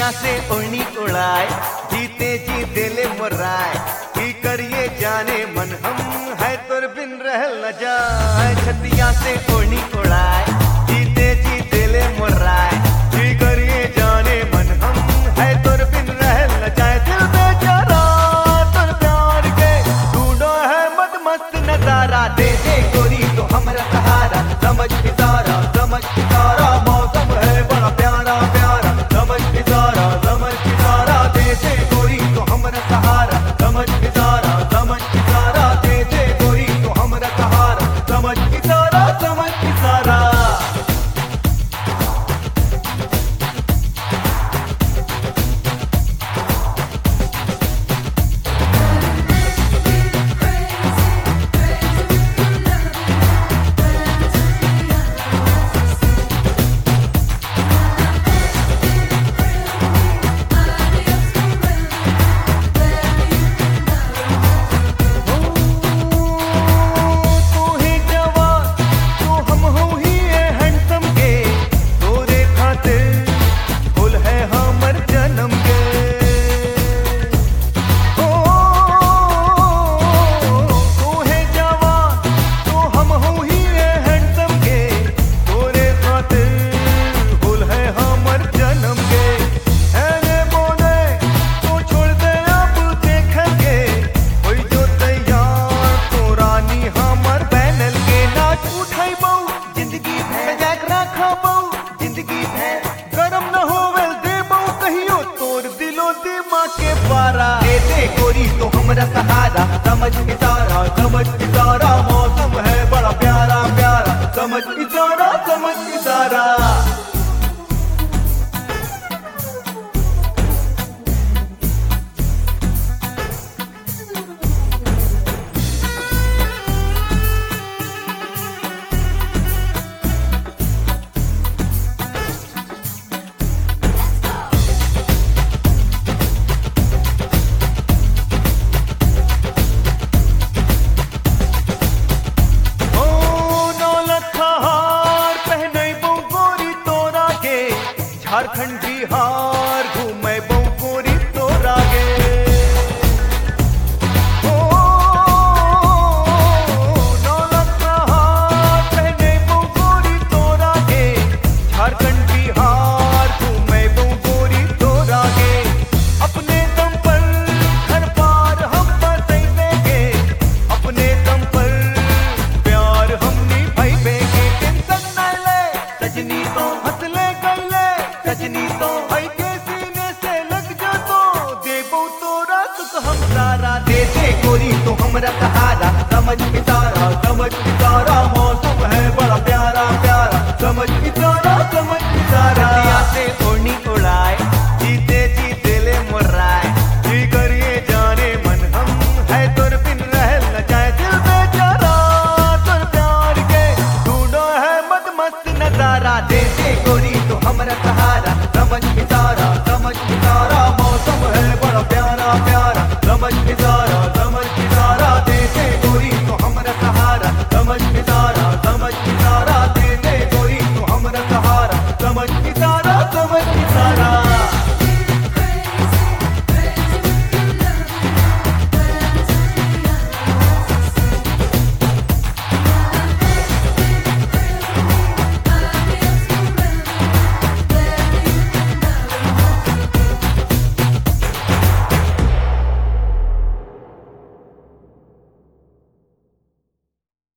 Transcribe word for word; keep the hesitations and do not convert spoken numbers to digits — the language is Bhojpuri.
छतिया से ओढ़नी उड़ाए, जीते जी दिले मुर्राए, की करिए जाने मन हम है तुर बिन रह न जाए। छतिया से ओढ़नी उड़ाए, जीते जी दिले मुर्राए, की करिए जाने मन हम है तुर बिन रह न जाए। दिल बेचारा तुर प्यार के ढूंढो है मत मस्त नजारा, दे दे गोरी तो हमरा सहारा, समझ इशारा समझ इशारा, मौसम है बड़ा प्यारा प्यारा, समझ इशारा समझ इशारा, दे दे गोरी तो हमरा सहारा, समझ इशारा समझ इशारा, दे दे गोरी तो हमरा सहारा, समझ इशारा समझ इशारा। दे दे गोरी तो हमरा सहारा, समझ इशारा समझ इशारा, मौसम है बड़ा प्यारा प्यारा, समझ इशारा समझ इशारा। झारखंड बिहार घूमे बहु गोरी तोरा गे, ओ नौलखा हार पहने बहु गोरी तोरा गे, झारखंड बिहार घूमे बहु गोरी तोरा गे, अपने दम पर घर पार हम बसैबेगे, अपने दम पर प्यार हम निभाइबेगे। टेंशन न ले सजनी तो हंसले गईले, सजनी तो भाई के सीने से लग जा तो देबो तोरा सुख हम सारा, दे दे गोरी तो हमरा सहारा, समझ इशारा समझ इशारा, मौसम है बड़ा प्यारा प्यारा, समझ इशारा समझ इशारा। छतिया से ओढ़नी उड़ाए, जीते जी दिले मुर्राए, जी करिए जाने मन हम है तुर बिन रह न जाए। दिल बेचारा तुर प्यार के ढूंढो है मत मस्त नजारा, दे दे गोरी तो हमरा सहारा, समझ इशारा समझ इशारा, मौसम है बड़ा प्यारा प्यारा, समझ इशारा समझ इशारा, दे दे गोरी तो हमरा सहारा, समझ इशारा समझ इशारा, दे दे गोरी तो हमरा सहारा, समझ इशारा।